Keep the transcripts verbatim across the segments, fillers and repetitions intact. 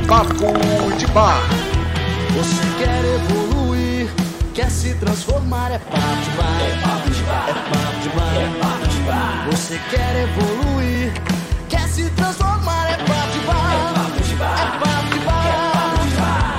Papo de Bar. Você quer evoluir, quer se transformar, é papo de bar. É papo de bar. É papo de bar. É papo de bar. Você quer evoluir, quer se transformar, é papo de bar. É papo de bar. É papo de bar. É papo de bar.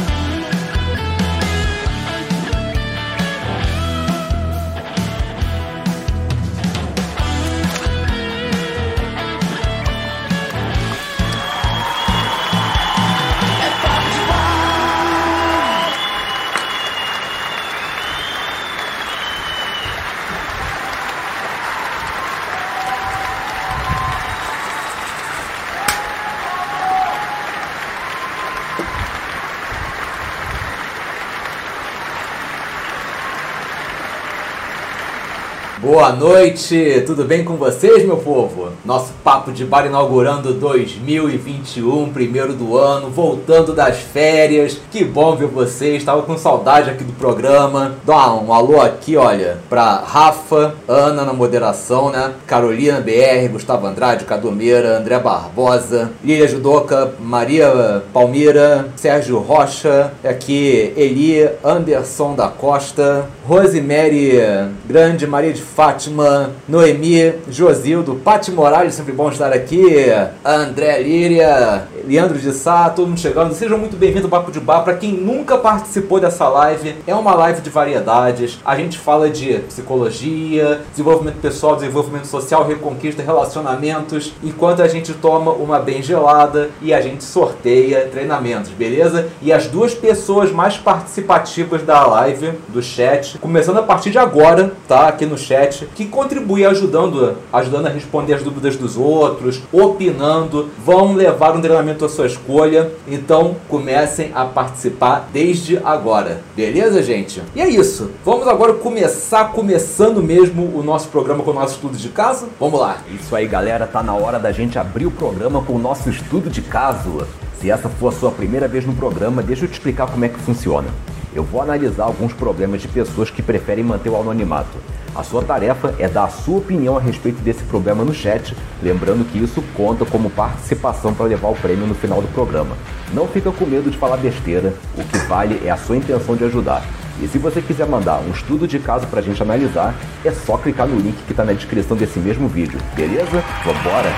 Boa noite, tudo bem com vocês, meu povo? Nosso Papo de Bar inaugurando dois mil e vinte e um, primeiro do ano, voltando das férias. Que bom ver vocês, estava com saudade aqui do programa. Dá um alô aqui, olha, pra Rafa, Ana na moderação, né? Carolina B R, Gustavo Andrade, Cadu Meira, André Barbosa, Lília Judoca, Maria Palmira, Sérgio Rocha, aqui Eli, Anderson da Costa, Rosemary Grande, Maria de Fátima, Noemi, Josildo, Pati Morales, sempre bom estar aqui, André Líria, Leandro de Sá, todo mundo chegando. Sejam muito bem-vindos ao Papo de Bar. Para quem nunca participou dessa live, é uma live de variedades. A gente fala de psicologia, desenvolvimento pessoal, desenvolvimento social, reconquista, relacionamentos, enquanto a gente toma uma bem gelada e a gente sorteia treinamentos, beleza? E as duas pessoas mais participativas da live, do chat, começando a partir de agora, tá? Aqui no chat, que contribui ajudando, ajudando a responder as dúvidas dos outros, opinando, vão levar um treinamento à sua escolha. Então comecem a participar desde agora, beleza, gente? E é isso, vamos agora começar, começando mesmo o nosso programa com o nosso estudo de caso. Vamos lá. Isso aí, galera, tá na hora da gente abrir o programa com o nosso estudo de caso. Se essa for a sua primeira vez no programa, deixa eu te explicar como é que funciona. Eu vou analisar alguns problemas de pessoas que preferem manter o anonimato. A sua tarefa é dar a sua opinião a respeito desse problema no chat, lembrando que isso conta como participação para levar o prêmio no final do programa. Não fica com medo de falar besteira, o que vale é a sua intenção de ajudar. E se você quiser mandar um estudo de caso pra gente analisar, é só clicar no link que tá na descrição desse mesmo vídeo, beleza? Vambora!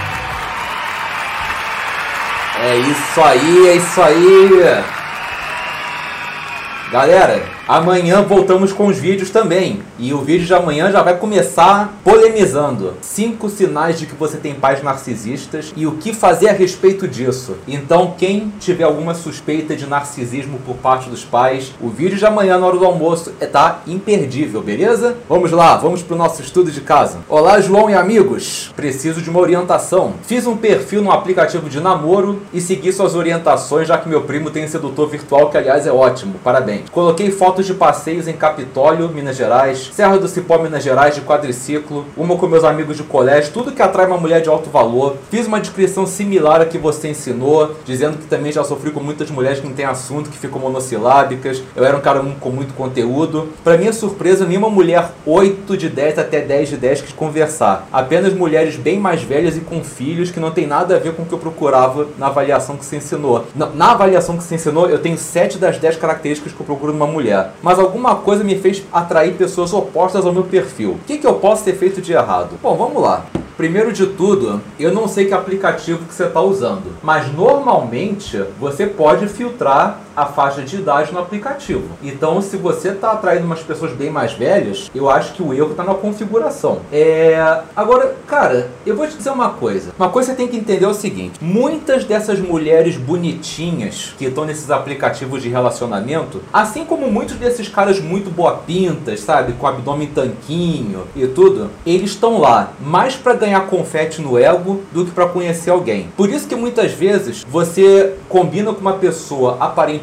É isso aí, é isso aí! Galera, amanhã voltamos com os vídeos também. E o vídeo de amanhã já vai começar polemizando. Cinco sinais de que você tem pais narcisistas e o que fazer a respeito disso. Então, quem tiver alguma suspeita de narcisismo por parte dos pais, o vídeo de amanhã na hora do almoço tá imperdível, beleza? Vamos lá, vamos pro nosso estudo de caso. Olá, João e amigos. Preciso de uma orientação. Fiz um perfil no aplicativo de namoro e segui suas orientações, já que meu primo tem um sedutor virtual, que aliás é ótimo. Parabéns. Coloquei fotos de passeios em Capitólio, Minas Gerais, Serra do Cipó, Minas Gerais, de quadriciclo, uma com meus amigos de colégio, tudo que atrai uma mulher de alto valor. Fiz uma descrição similar a que você ensinou, dizendo que também já sofri com muitas mulheres que não tem assunto, que ficam monossilábicas. Eu era um cara com muito conteúdo. Pra minha surpresa, nenhuma mulher oito de dez até dez de dez quis conversar. Apenas mulheres bem mais velhas e com filhos, que não tem nada a ver com o que eu procurava na avaliação que você ensinou. Na, na avaliação que você ensinou, eu tenho sete das dez características que eu procuro numa mulher. Mas alguma coisa me fez atrair pessoas opostas ao meu perfil. O que, que eu posso ter feito de errado? Bom, vamos lá. Primeiro de tudo, eu não sei que aplicativo que você está usando, mas normalmente você pode filtrar a faixa de idade no aplicativo. Então, se você está atraindo umas pessoas bem mais velhas, eu acho que o erro está na configuração. É... Agora, cara, eu vou te dizer uma coisa. Uma coisa que você tem que entender é o seguinte. Muitas dessas mulheres bonitinhas que estão nesses aplicativos de relacionamento, assim como muitos desses caras muito boa-pintas, sabe? Com abdômen tanquinho e tudo, eles estão lá mais para ganhar confete no ego do que para conhecer alguém. Por isso que muitas vezes você combina com uma pessoa aparentemente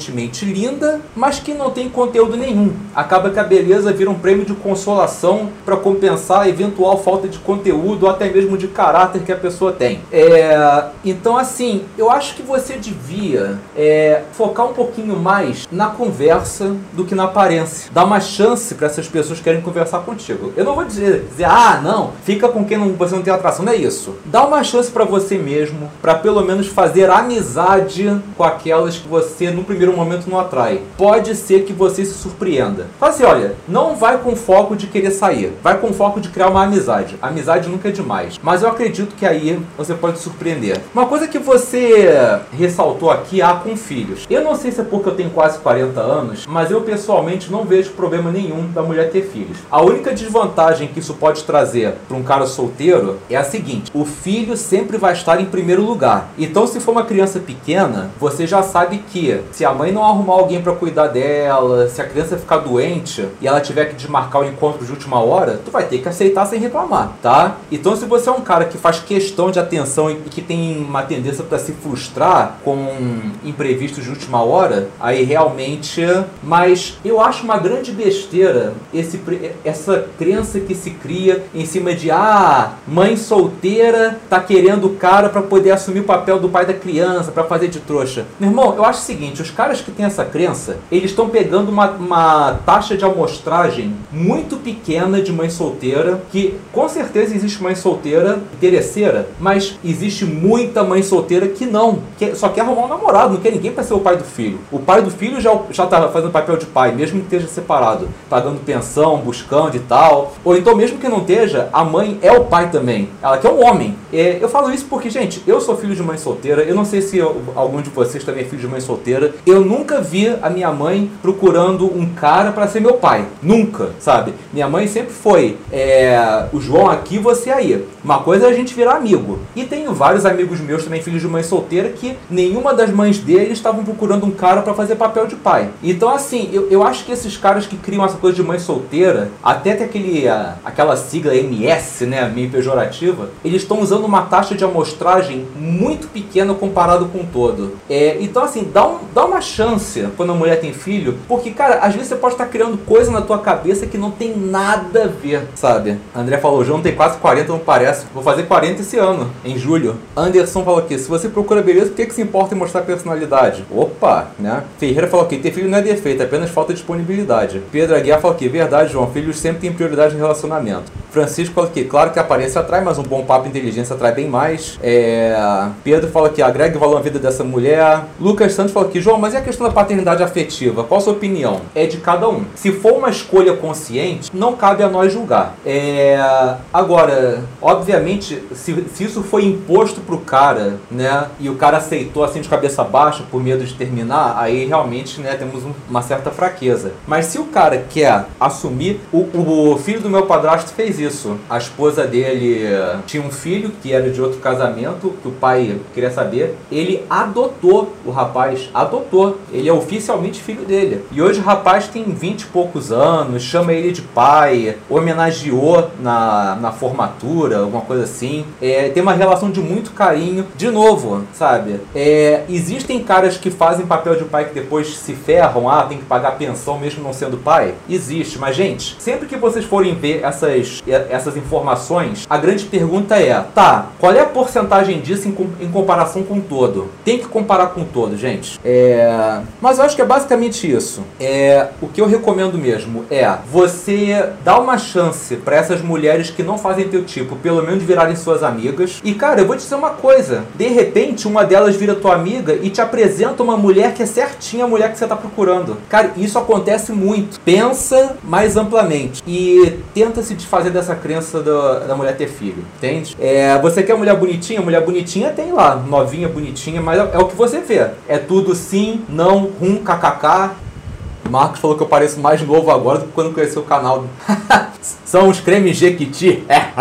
aparentemente linda, mas que não tem conteúdo nenhum. Acaba que a beleza vira um prêmio de consolação para compensar a eventual falta de conteúdo ou até mesmo de caráter que a pessoa tem. É, então, assim, eu acho que você devia é, focar um pouquinho mais na conversa do que na aparência. Dar uma chance para essas pessoas que querem conversar contigo. Eu não vou dizer, dizer ah, não, fica com quem não, você não tem atração, não é isso. Dá uma chance para você mesmo, para pelo menos fazer amizade com aquelas que você no primeiro momento não atrai. Pode ser que você se surpreenda. Fala assim, olha, não vai com foco de querer sair, vai com foco de criar uma amizade. Amizade nunca é demais, mas eu acredito que aí você pode surpreender. Uma coisa que você ressaltou aqui, ah, com filhos. Eu não sei se é porque eu tenho quase quarenta anos, mas eu pessoalmente não vejo problema nenhum da mulher ter filhos. A única desvantagem que isso pode trazer para um cara solteiro é a seguinte: o filho sempre vai estar em primeiro lugar. Então, se for uma criança pequena, você já sabe que se a mãe não arrumar alguém para cuidar dela, se a criança ficar doente e ela tiver que desmarcar o encontro de última hora, tu vai ter que aceitar sem reclamar, tá? Então, se você é um cara que faz questão de atenção e que tem uma tendência para se frustrar com imprevistos de última hora, aí realmente... Mas eu acho uma grande besteira esse, essa crença que se cria em cima de ah, mãe solteira tá querendo o cara para poder assumir o papel do pai da criança, para fazer de trouxa. Meu irmão, eu acho o seguinte, os caras que têm essa crença, eles estão pegando uma, uma taxa de amostragem muito pequena de mãe solteira, que com certeza existe mãe solteira interesseira, mas existe muita mãe solteira que não, que só quer arrumar um namorado, não quer ninguém para ser o pai do filho. O pai do filho já, já tá fazendo papel de pai, mesmo que esteja separado, pagando pensão, buscando e tal. Ou então, mesmo que não esteja, a mãe é o pai também. Ela quer um homem. É, eu falo isso porque, gente, eu sou filho de mãe solteira. Eu não sei se eu, algum de vocês também é filho de mãe solteira. Eu nunca vi a minha mãe procurando um cara para ser meu pai. Nunca, sabe? Minha mãe sempre foi é, o João aqui, você aí. Uma coisa é a gente virar amigo. E tenho vários amigos meus também, filhos de mãe solteira, que nenhuma das mães deles estavam procurando um cara para fazer papel de pai. Então, assim, eu, eu acho que esses caras que criam essa coisa de mãe solteira, até tem aquele, a, aquela sigla M S, né, meio pejorativa, eles estão usando uma taxa de amostragem muito pequena comparado com o todo. É, então, assim, dá, um, dá uma chance quando a mulher tem filho, porque, cara, às vezes você pode estar criando coisa na tua cabeça que não tem nada a ver, sabe? André falou, João tem quase quarenta, não parece. Vou fazer quarenta esse ano, em julho. Anderson falou aqui, se você procura beleza, por que, que se importa em mostrar personalidade? Opa, né? Ferreira falou aqui, ter filho não é defeito, é apenas falta de disponibilidade. Pedro Aguiar falou aqui, verdade, João, filhos sempre têm prioridade no relacionamento. Francisco falou aqui, claro que a aparência atrai, mas um bom papo e inteligência atrai bem mais. É... Pedro falou aqui, agrega valor à vida dessa mulher. Lucas Santos falou aqui, João, mas e a questão da paternidade afetiva? Qual a sua opinião? É de cada um. Se for uma escolha consciente, não cabe a nós julgar. É... Agora, obviamente, se, se isso foi imposto pro cara, né, e o cara aceitou assim de cabeça baixa por medo de terminar, aí realmente, né, temos um, uma certa fraqueza. Mas se o cara quer assumir, o, o filho do meu padrasto fez isso. A esposa dele tinha um filho que era de outro casamento, que o pai queria saber. Ele adotou o rapaz, adotou. Ele é oficialmente filho dele. E hoje o rapaz tem vinte e poucos anos, chama ele de pai, homenageou na, na formatura, alguma coisa assim. É, tem uma relação de muito carinho. De novo, sabe? É, existem caras que fazem papel de pai que depois se ferram, ah, tem que pagar pensão mesmo não sendo pai? Existe, mas gente, sempre que vocês forem ver essas, essas informações, a grande pergunta é, tá, qual é a porcentagem disso em, em comparação com o todo? Tem que comparar com o todo, gente. É, mas eu acho que é basicamente isso. É, o que eu recomendo mesmo é você dar uma chance para essas mulheres que não fazem teu tipo, pelo menos virarem suas amigas. E cara, eu vou te dizer uma coisa, de repente uma delas vira tua amiga e te apresenta uma mulher que é certinha a mulher que você tá procurando. Cara, isso acontece muito. Pensa mais amplamente e tenta se desfazer dessa crença da, da mulher ter filho, entende? É, você quer mulher bonitinha? Mulher bonitinha tem lá, novinha, bonitinha, mas é, é o que você vê. É tudo sim, não, rum, kkk. O Marcos falou que eu pareço mais novo agora do que quando conheceu o canal. São os cremes Jequiti. É.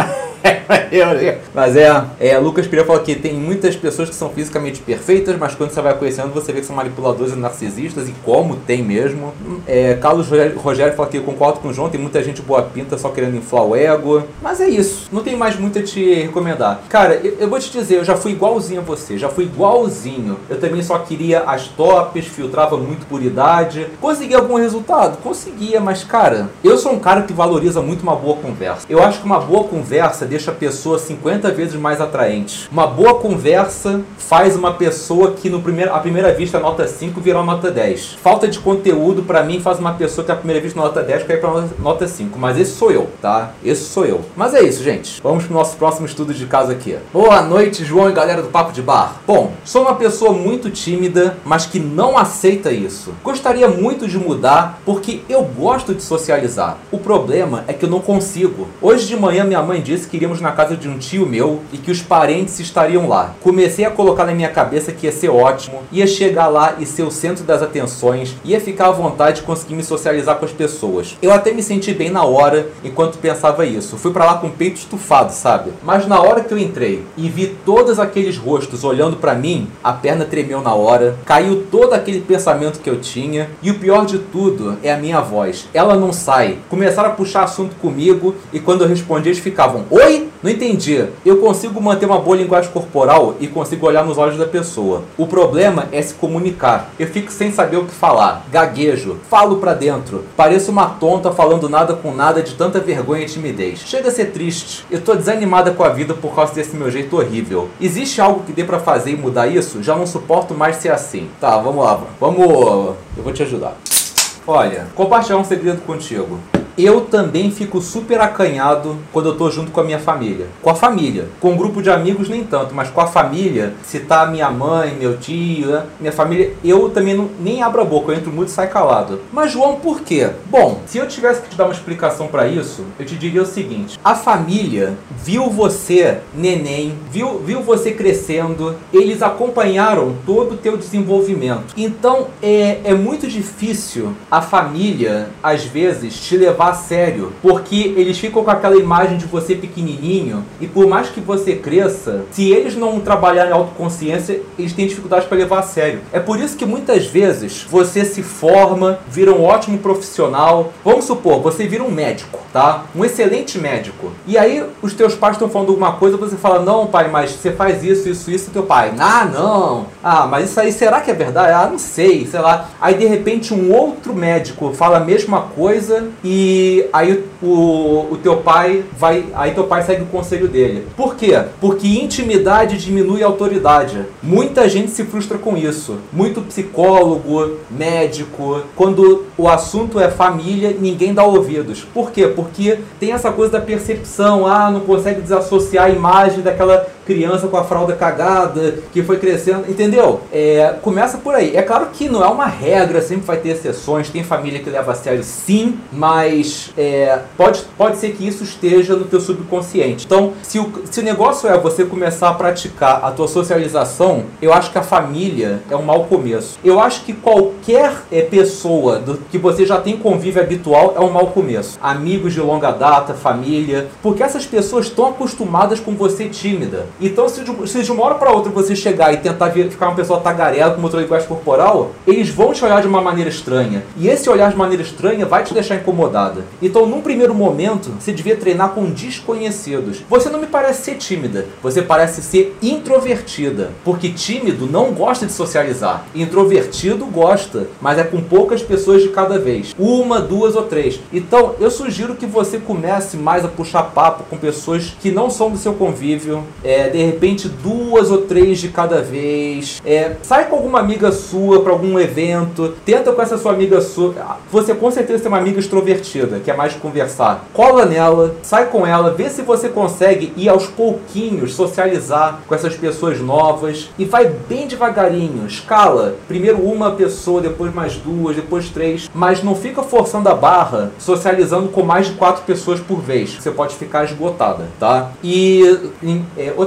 Mas é, é, Lucas Pereira falou que tem muitas pessoas que são fisicamente perfeitas, mas quando você vai conhecendo, você vê que são manipuladores e narcisistas, e como tem mesmo. É, Carlos Rogério fala que eu concordo com o João, tem muita gente boa pinta só querendo inflar o ego. Mas é isso, não tem mais muito a te recomendar. Cara, eu, eu vou te dizer, eu já fui igualzinho a você, já fui igualzinho. Eu também só queria as tops, filtrava muito por idade. Consegui algum resultado? Conseguia, mas cara, eu sou um cara que valoriza muito uma boa conversa. Eu acho que uma boa conversa deixa a pessoa cinquenta vezes mais atraente. Uma boa conversa faz uma pessoa que no primeiro, à primeira vista nota cinco virar uma nota dez. Falta de conteúdo pra mim faz uma pessoa que à primeira vista nota dez cair pra nota cinco. Mas esse sou eu, tá? Esse sou eu. Mas é isso, gente. Vamos pro nosso próximo estudo de caso aqui. Boa noite, João e galera do Papo de Bar. Bom, sou uma pessoa muito tímida, mas que não aceita isso. Gostaria muito de mudar porque eu gosto de socializar. O problema é que eu não consigo. Hoje de manhã minha mãe disse que iríamos na casa de um tio meu e que os parentes estariam lá. Comecei a colocar na minha cabeça que ia ser ótimo, ia chegar lá e ser o centro das atenções, ia ficar à vontade de conseguir me socializar com as pessoas. Eu até me senti bem na hora enquanto pensava isso. Fui pra lá com o peito estufado, sabe? Mas na hora que eu entrei e vi todos aqueles rostos olhando pra mim, a perna tremeu na hora, caiu todo aquele pensamento que eu tinha, e o pior de tudo é a minha voz. Ela não sai. Começaram a puxar assunto comigo e quando eu respondi eles ficavam: oi? Não entendi. Eu consigo manter uma boa linguagem corporal e consigo olhar nos olhos da pessoa. O problema é se comunicar. Eu fico sem saber o que falar. Gaguejo. Falo pra dentro. Pareço uma tonta falando nada com nada de tanta vergonha e timidez. Chega a ser triste. Eu tô desanimada com a vida por causa desse meu jeito horrível. Existe algo que dê pra fazer e mudar isso? Já não suporto mais ser assim. Tá, vamos lá. Vamos... Eu vou te ajudar. Olha, compartilhar um segredo contigo. Eu também fico super acanhado quando eu tô junto com a minha família. Com a família. Com um grupo de amigos nem tanto, mas com a família, se tá minha mãe, meu tio, né? Minha família, eu também não, nem abro a boca, eu entro muito e saio calado. Mas João, por quê? Bom, se eu tivesse que te dar uma explicação pra isso, eu te diria o seguinte: a família viu você, neném, viu, viu você crescendo, eles acompanharam todo o teu desenvolvimento. Então, é, é muito difícil a família, às vezes, te levar a sério, porque eles ficam com aquela imagem de você pequenininho e por mais que você cresça, se eles não trabalharem em autoconsciência, eles têm dificuldade para levar a sério. É por isso que muitas vezes você se forma, vira um ótimo profissional. Vamos supor, você vira um médico, tá? Um excelente médico. E aí os teus pais estão falando alguma coisa, você fala: não, pai, mas você faz isso, isso, isso. E teu pai: ah, não. Ah, mas isso aí, será que é verdade? Ah, não sei, sei lá. Aí de repente um outro médico fala a mesma coisa e E aí o, o teu pai vai, aí teu pai segue o conselho dele. Por quê? Porque intimidade diminui a autoridade. Muita gente se frustra com isso. Muito psicólogo, médico, quando o assunto é família, ninguém dá ouvidos. Por quê? Porque tem essa coisa da percepção. Ah, não consegue desassociar a imagem daquela criança com a fralda cagada, que foi crescendo, entendeu? É, começa por aí. É claro que não é uma regra, sempre vai ter exceções, tem família que leva a sério sim, mas é, pode, pode ser que isso esteja no teu subconsciente. Então, se o, se o negócio é você começar a praticar a tua socialização, eu acho que a família é um mau começo. Eu acho que qualquer é, pessoa do, que você já tem convívio habitual é um mau começo. Amigos de longa data, família, porque essas pessoas estão acostumadas com você tímida. Então, se de, se de uma hora para outra você chegar e tentar vir, ficar uma pessoa tagarela com outra linguagem corporal, eles vão te olhar de uma maneira estranha. E esse olhar de maneira estranha vai te deixar incomodada. Então, num primeiro momento, você devia treinar com desconhecidos. Você não me parece ser tímida, você parece ser introvertida. Porque tímido não gosta de socializar. Introvertido gosta, mas é com poucas pessoas de cada vez. Uma, duas ou três. Então, eu sugiro que você comece mais a puxar papo com pessoas que não são do seu convívio. É, de repente, duas ou três de cada vez. É, sai com alguma amiga sua para algum evento. Tenta com essa sua amiga sua. Você com certeza tem uma amiga extrovertida, que é mais de conversar. Cola nela, sai com ela, vê se você consegue ir aos pouquinhos socializar com essas pessoas novas. E vai bem devagarinho, escala. Primeiro uma pessoa, depois mais duas, depois três. Mas não fica forçando a barra, socializando com mais de quatro pessoas por vez. Você pode ficar esgotada, tá? E... É, outra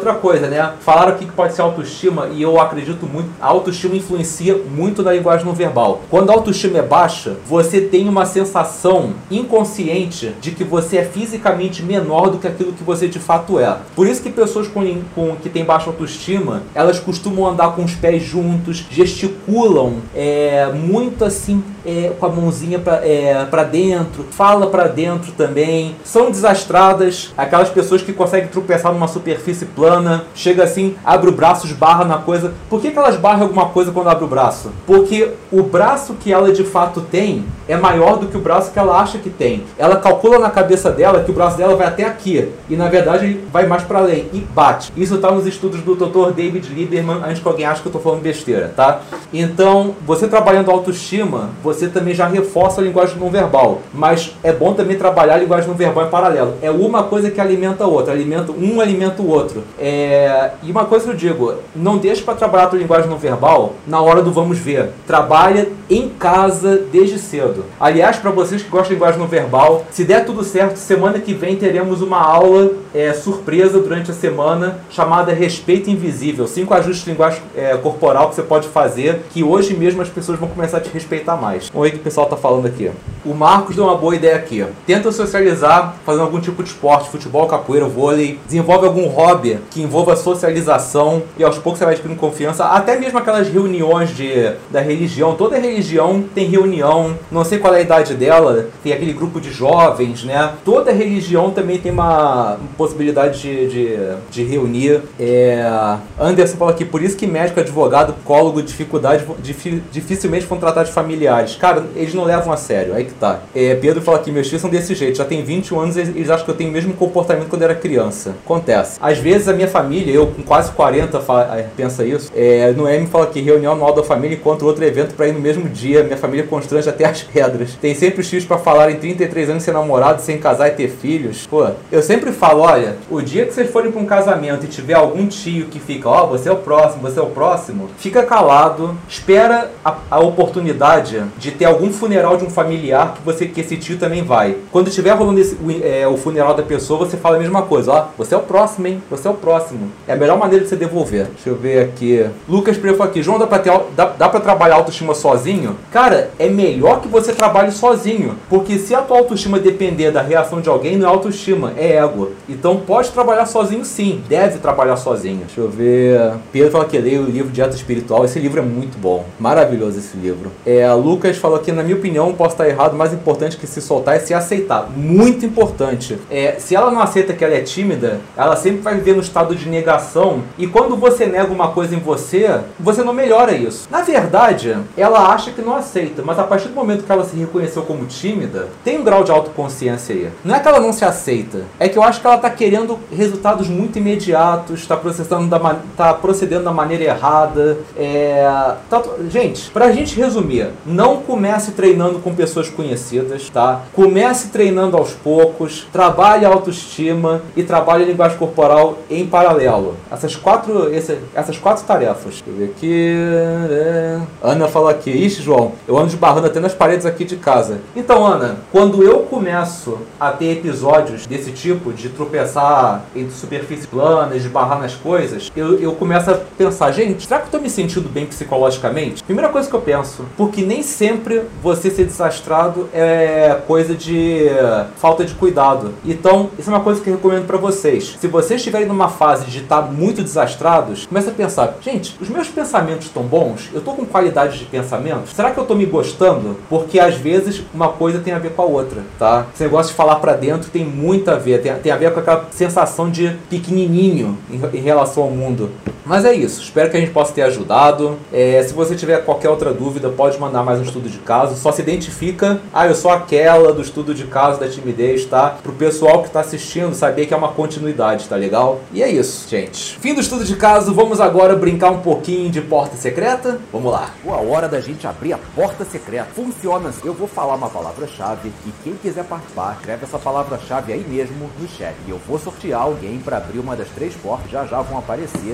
outra coisa, né? Falaram aqui que pode ser autoestima e eu acredito muito. A autoestima influencia muito na linguagem não verbal. Quando a autoestima é baixa, você tem uma sensação inconsciente de que você é fisicamente menor do que aquilo que você de fato é. Por isso que pessoas com, com, que têm baixa autoestima, elas costumam andar com os pés juntos, gesticulam é, muito assim, é, com a mãozinha pra, é, pra dentro, fala pra dentro também. São desastradas, aquelas pessoas que conseguem tropeçar numa superfície plana, chega assim, abre o braço, esbarra na coisa. Por que que elas barram alguma coisa quando abre o braço? Porque o braço que ela de fato tem é maior do que o braço que ela acha que tem. Ela calcula na cabeça dela que o braço dela vai até aqui, e na verdade vai mais para além, e bate. Isso está nos estudos do doutor David Lieberman, antes que alguém ache que eu estou falando besteira, tá? Então, você trabalhando autoestima, você também já reforça a linguagem não verbal, mas é bom também trabalhar a linguagem não verbal em paralelo. É uma coisa que alimenta a outra, alimenta um alimenta o outro. É... E uma coisa que eu digo, não deixe para trabalhar a tua linguagem não verbal na hora do vamos ver. Trabalha em casa desde cedo. Aliás, para vocês que gostam de linguagem não verbal, se der tudo certo, semana que vem teremos uma aula é, surpresa durante a semana, chamada Respeito Invisível. Cinco ajustes de linguagem é, corporal que você pode fazer, que hoje mesmo as pessoas vão começar a te respeitar mais. Vamos ver o que o pessoal tá falando aqui. O Marcos deu uma boa ideia aqui. Tenta socializar fazendo algum tipo de esporte, futebol, capoeira, vôlei. Desenvolve algum hobby que envolva socialização e aos poucos você vai adquirindo confiança. Até mesmo aquelas reuniões de, da religião. Toda religião tem reunião. Não sei qual é a idade dela. Tem aquele grupo de jovens, né? Toda religião também tem uma possibilidade de, de, de reunir. É... Anderson fala aqui, por isso que médico, advogado, psicólogo, dificuldade, dif, dificilmente vão tratar de familiares. Cara, eles não levam a sério. Aí que tá. É, Pedro fala aqui, meus filhos são desse jeito. Já tem vinte e um anos e eles acham que eu tenho o mesmo comportamento quando eu era criança. Acontece. Às vezes a minha família, eu com quase quarenta, fala, pensa isso. É, no M fala que reunião anual da família encontra outro evento pra ir no mesmo dia. Minha família constrange até as pedras. Tem sempre os tios pra falar em trinta e três anos ser namorado, sem casar e ter filhos. Pô, eu sempre falo, olha, o dia que vocês forem pra um casamento e tiver algum tio que fica, ó, oh, você é o próximo, você é o próximo, fica calado, espera a, a oportunidade de ter algum funeral de um familiar que você que esse tio também vai. Quando estiver rolando esse, o, é, o funeral da pessoa, você fala a mesma coisa, ó, você é o próximo, hein? Você é o próximo. É a melhor maneira de você devolver. Deixa eu ver aqui. Lucas Preto aqui, João, dá pra, ter, dá, dá pra trabalhar autoestima sozinho? Cara, é melhor que você trabalhe sozinho, porque se a tua autoestima depender da reação de alguém, não é autoestima, é ego. Então pode trabalhar sozinho sim, deve trabalhar sozinho. Deixa eu ver. Pedro fala que leio o livro Dieta Espiritual, esse livro é muito bom, maravilhoso esse livro. É, Lucas falou que, na minha opinião, posso estar errado, o mais importante que se soltar é se aceitar. Muito importante. É, se ela não aceita que ela é tímida, ela sempre vai viver no estado de negação, e quando você nega uma coisa em você, você não melhora isso. Na verdade, ela acha que não aceita, mas a partir do momento que ela se reconheceu como tímida, tem um grau de autoconsciência aí. Não é que ela não se aceita, é que eu acho que ela está querendo resultados muito imediatos, está processando da tá procedendo da maneira errada. É, tá, gente, pra gente resumir, não comece treinando com pessoas conhecidas, tá? Comece treinando aos poucos, trabalhe a autoestima e trabalhe a linguagem corporal em paralelo. Essas quatro, esse, essas quatro tarefas. Deixa eu ver aqui. É... Ana fala aqui, ixi, João, eu ando esbarrando até nas paredes aqui de casa. Então, Ana, quando eu começo a ter episódios desse tipo, de tropeçar em superfície plana, esbarrar nas coisas, eu, eu começo a pensar, gente, será que eu tô me sentindo bem psicologicamente? Primeira coisa que eu penso, porque nem sempre você ser desastrado é coisa de falta de cuidado. Então, isso é uma coisa que eu recomendo pra vocês. Se vocês estiverem numa fase de estar muito desastrados, comece a pensar, gente, os meus pensamentos estão bons? Eu tô com qualidade de pensamento? Será que eu tô me gostando? Porque às vezes uma coisa tem a ver com a outra, tá? Esse negócio de falar pra dentro tem muito a ver, tem, tem a ver com aquela sensação de pequenininho em, em relação ao mundo. Mas é isso, espero que a gente possa ter ajudado. É, se você tiver qualquer outra dúvida, pode mandar mais um estudo de caso. Só se identifica, ah, eu sou aquela do estudo de caso da timidez, tá? Pro pessoal que tá assistindo saber que é uma continuidade, tá legal? E é isso, gente. Fim do estudo de caso, vamos agora brincar um pouquinho de porta secreta? Vamos lá. A hora da gente abrir a porta secreta. Funciona assim. Eu vou falar uma palavra-chave e quem quiser participar, escreve essa palavra-chave aí mesmo no chat. E eu vou sortear alguém para abrir uma das três portas, já já vão aparecer e com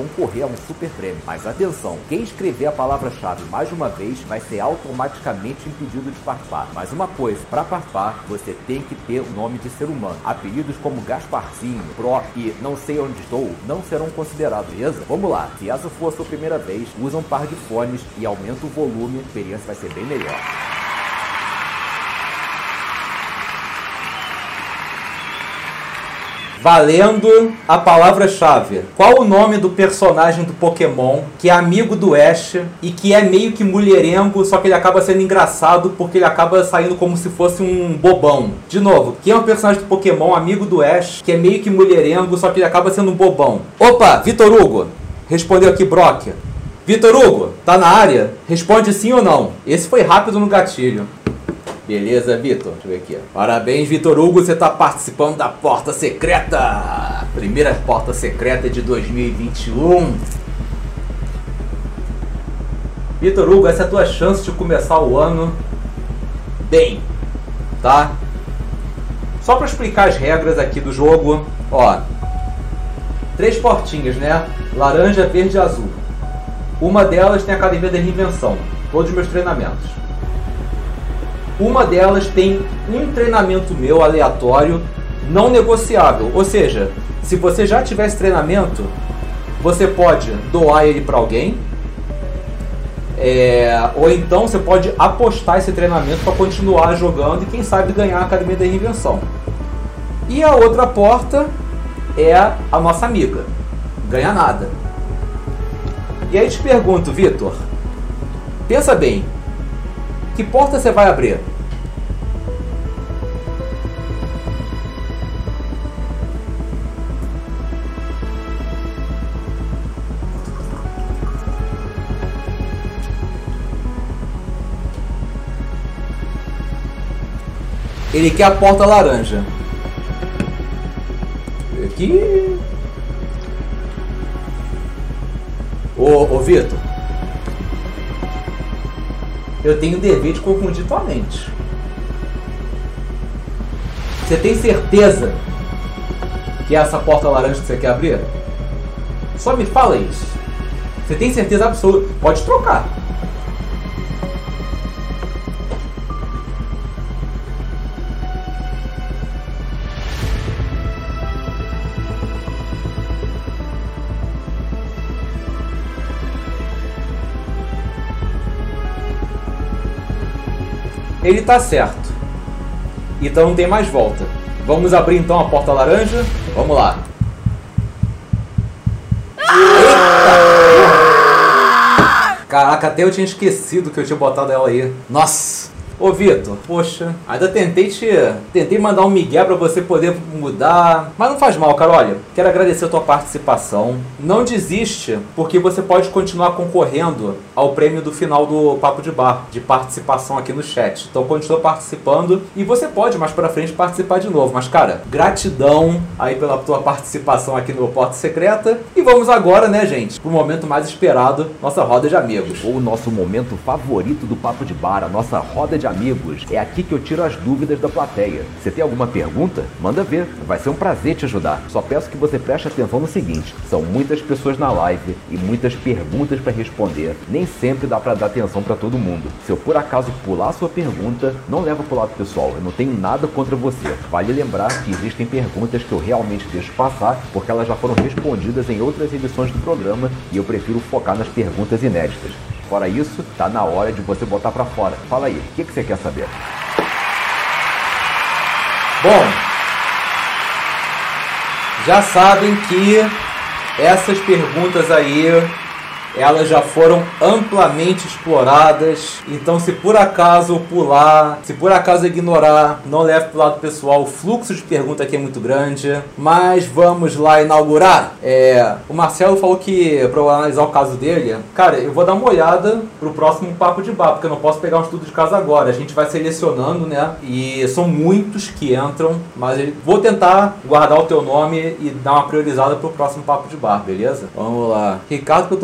concorrer a um super prêmio. Mas atenção, quem escrever a palavra-chave mais uma vez vai ser automaticamente impedido de participar. Mas uma coisa, para participar, você tem que ter o nome de ser humano. Apelidos como Gasparzinho, Pro e Não Sei Onde Estou não serão considerados, beleza? Vamos lá, se essa for a sua primeira vez, usa um par de fones e aumenta o volume, a experiência vai ser bem melhor. Valendo a palavra-chave. Qual o nome do personagem do Pokémon que é amigo do Ash e que é meio que mulherengo, só que ele acaba sendo engraçado porque ele acaba saindo como se fosse um bobão? De novo, quem é o personagem do Pokémon amigo do Ash que é meio que mulherengo, só que ele acaba sendo um bobão? Opa, Vitor Hugo. Respondeu aqui Brock. Vitor Hugo, tá na área? Responde sim ou não. Esse foi rápido no gatilho. Beleza, Vitor? Deixa eu ver aqui. Parabéns, Vitor Hugo, você está participando da Porta Secreta. Primeira Porta Secreta de dois mil e vinte e um. Vitor Hugo, essa é a tua chance de começar o ano bem, tá? Só para explicar as regras aqui do jogo, ó. Três portinhas, né? Laranja, verde e azul. Uma delas tem a Academia da Reinvenção. Todos os meus treinamentos. Uma delas tem um treinamento meu aleatório, não negociável. Ou seja, se você já tiver esse treinamento, você pode doar ele para alguém. É, ou então você pode apostar esse treinamento para continuar jogando e quem sabe ganhar a Academia da Reinvenção. E a outra porta é a nossa amiga. Ganha nada. E aí te pergunto, Vitor, pensa bem. Que porta você vai abrir? Ele quer a porta laranja. Aqui. Ô, ô Vitor. Eu tenho o dever de confundir tua mente. Você tem certeza que é essa porta laranja que você quer abrir? Só me fala isso. Você tem certeza absoluta? Pode trocar. Ele tá certo. Então não tem mais volta. Vamos abrir então a porta laranja? Vamos lá. Eita! Caraca, até eu tinha esquecido que eu tinha botado ela aí. Nossa! Ô Vitor, poxa, ainda tentei te... Tentei mandar um migué pra você poder mudar. Mas não faz mal, cara, olha. Quero agradecer a tua participação. Não desiste, porque você pode continuar concorrendo ao prêmio do final do Papo de Bar, de participação aqui no chat. Então continua participando e você pode mais pra frente participar de novo. Mas, cara, gratidão aí pela tua participação aqui no Porta Secreta. E vamos agora, né, gente, pro momento mais esperado, nossa roda de amigos. Ou o nosso momento favorito do Papo de Bar, a nossa roda de amigos. É aqui que eu tiro as dúvidas da plateia. Você tem alguma pergunta? Manda ver. Vai ser um prazer te ajudar. Só peço que você preste atenção no seguinte. São muitas pessoas na live e muitas perguntas para responder. Nem sempre dá para dar atenção para todo mundo. Se eu por acaso pular a sua pergunta, não leva pro lado pessoal. Eu não tenho nada contra você. Vale lembrar que existem perguntas que eu realmente deixo passar porque elas já foram respondidas em outras edições do programa e eu prefiro focar nas perguntas inéditas. Fora isso, tá na hora de você botar pra fora. Fala aí, o que, que você quer saber? Bom, já sabem que essas perguntas aí, elas já foram amplamente exploradas. Então, se por acaso pular, se por acaso ignorar, não leve pro lado pessoal. O fluxo de pergunta aqui é muito grande. Mas vamos lá inaugurar. É, o Marcelo falou que para eu analisar o caso dele, cara, eu vou dar uma olhada pro próximo Papo de Bar, porque eu não posso pegar um estudo de caso agora. A gente vai selecionando, né? E são muitos que entram, mas eu vou tentar guardar o teu nome e dar uma priorizada pro próximo Papo de Bar, beleza? Vamos lá. Ricardo, que eu tô se eu conheço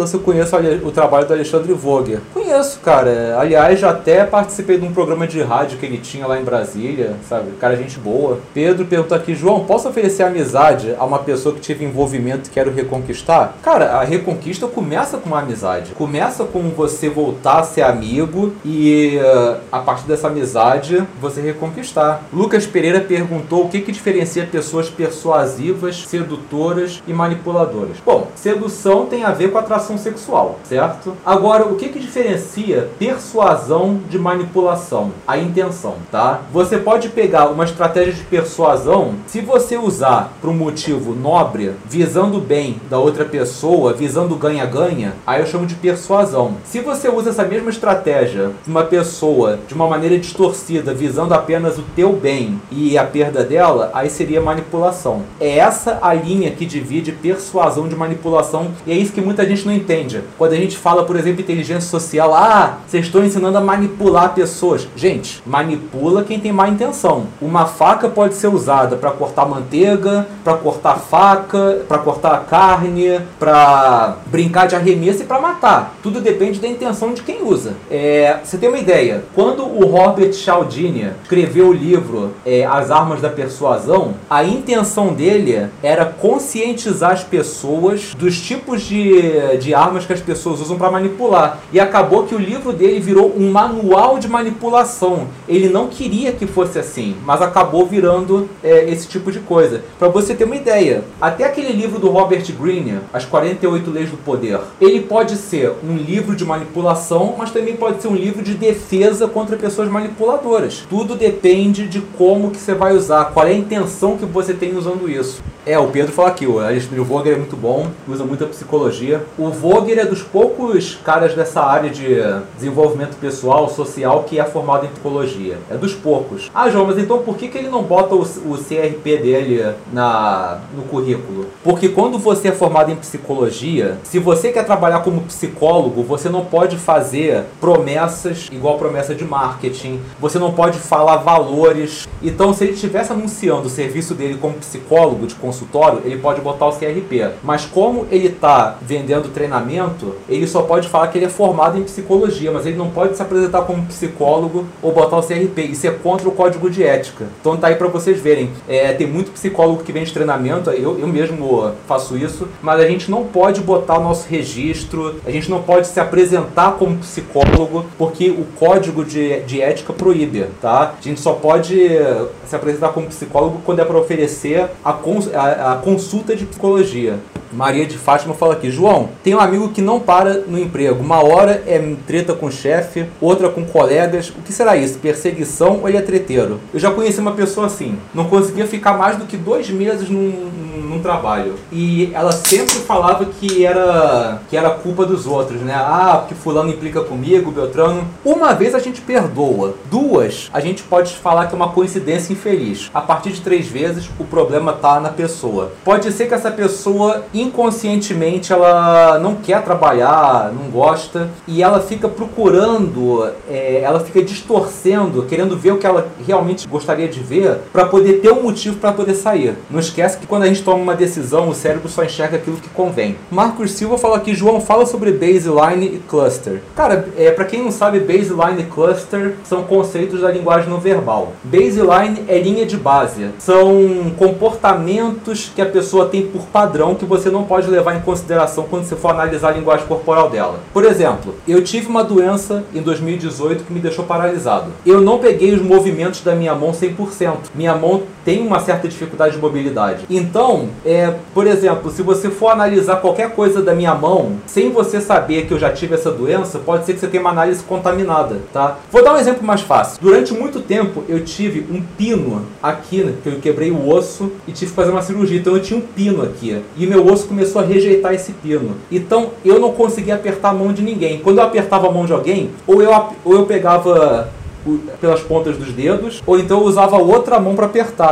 conheço o trabalho do Alexandre Vogel. Conheço, cara. Aliás, já até participei de um programa de rádio que ele tinha lá em Brasília, sabe? Cara, gente boa. Pedro pergunta aqui, João, posso oferecer amizade a uma pessoa que tive envolvimento e quero reconquistar? Cara, a reconquista começa com uma amizade. Começa com você voltar a ser amigo e uh, a partir dessa amizade você reconquistar. Lucas Pereira perguntou o que que diferencia pessoas persuasivas, sedutoras e manipuladoras. Bom, sedução tem a ver com atração sexual, certo? Agora, o que que diferencia persuasão de manipulação? A intenção, tá? Você pode pegar uma estratégia de persuasão, se você usar para um motivo nobre, visando o bem da outra pessoa, visando ganha-ganha, aí eu chamo de persuasão. Se você usa essa mesma estratégia de uma pessoa de uma maneira distorcida, visando apenas o teu bem e a perda dela, aí seria manipulação. É essa a linha que divide persuasão de manipulação, e é isso que muita gente não entende. Quando a gente fala, por exemplo, inteligência social, ah, vocês estão ensinando a manipular pessoas. Gente, manipula quem tem má intenção. Uma faca pode ser usada para cortar manteiga, para cortar faca, para cortar carne, para brincar de arremesso e para matar. Tudo depende da intenção de quem usa. É, você tem uma ideia? Quando o Robert Cialdini escreveu o livro é, As Armas da Persuasão, a intenção dele era conscientizar as pessoas dos tipos de, de armas que as pessoas usam para manipular. E acabou que o livro dele virou um manual de manipulação. Ele não queria que fosse assim, mas acabou virando é, esse tipo de coisa. Para você ter uma ideia, até aquele livro do Robert Greene, As quarenta e oito Leis do Poder, ele pode ser um livro de manipulação, mas também pode ser um livro de defesa contra pessoas manipuladoras. Tudo depende de como que você vai usar, qual é a intenção que você tem usando isso. É, o Pedro fala aqui, o Alexandre Vogel é muito bom, usa muita psicologia. O Vogel é dos poucos caras dessa área de desenvolvimento pessoal, social, que é formado em psicologia. É dos poucos. Ah, João, mas então por que que ele não bota o, o C R P dele na, no currículo? Porque quando você é formado em psicologia, se você quer trabalhar como psicólogo, você não pode fazer promessas igual promessa de marketing, você não pode falar valores. Então, se ele estivesse anunciando o serviço dele como psicólogo de consultório, ele pode botar o C R P. Mas como ele está vendendo treinamento, ele só pode falar que ele é formado em psicologia, mas ele não pode se apresentar como psicólogo ou botar o C R P. Isso é contra o código de ética. Então tá aí para vocês verem. É, tem muito psicólogo que vende treinamento, eu, eu mesmo faço isso, mas a gente não pode botar o nosso registro, a gente não pode se apresentar como psicólogo, porque o código de, de ética proíbe, tá? A gente só pode se apresentar como psicólogo quando é para oferecer a, cons, a, a consulta de psicologia. Maria de Fátima fala aqui, João, tem um amigo que não para no emprego, uma hora é treta com o chefe, outra com colegas, o que será isso? Perseguição ou ele é treteiro? Eu já conheci uma pessoa assim, não conseguia ficar mais do que dois meses num, num trabalho, e ela sempre falava que era, que era culpa dos outros, né? Ah, porque fulano implica comigo, Beltrano. Uma vez a gente perdoa, duas, a gente pode falar que é uma coincidência infeliz. A partir de três vezes, o problema tá na pessoa. Pode ser que essa pessoa inconscientemente ela não quer trabalhar, não gosta, e ela fica procurando, é, ela fica distorcendo, querendo ver o que ela realmente gostaria de ver, para poder ter um motivo para poder sair. Não esquece que quando a gente toma uma decisão, o cérebro só enxerga aquilo que convém. Marcos Silva falou aqui, João, fala sobre baseline e cluster. Cara, é, para quem não sabe, baseline e cluster são conceitos da linguagem não verbal. Baseline é linha de base, são comportamentos que a pessoa tem por padrão que você não pode levar em consideração quando você for analisar a linguagem corporal dela. Por exemplo, eu tive uma doença em dois mil e dezoito que me deixou paralisado. Eu não peguei os movimentos da minha mão cem por cento. Minha mão tem uma certa dificuldade de mobilidade. Então, é, por exemplo, se você for analisar qualquer coisa da minha mão, sem você saber que eu já tive essa doença, pode ser que você tenha uma análise contaminada, tá? Vou dar um exemplo mais fácil. Durante muito tempo, eu tive um pino aqui, né, que eu quebrei o osso e tive que fazer uma cirurgia. Então, eu tinha um pino aqui. E meu osso começou a rejeitar esse pino. Então, eu não conseguia apertar a mão de ninguém. Quando eu apertava a mão de alguém, ou eu, ou eu pegava pelas pontas dos dedos, ou então eu usava outra mão para apertar.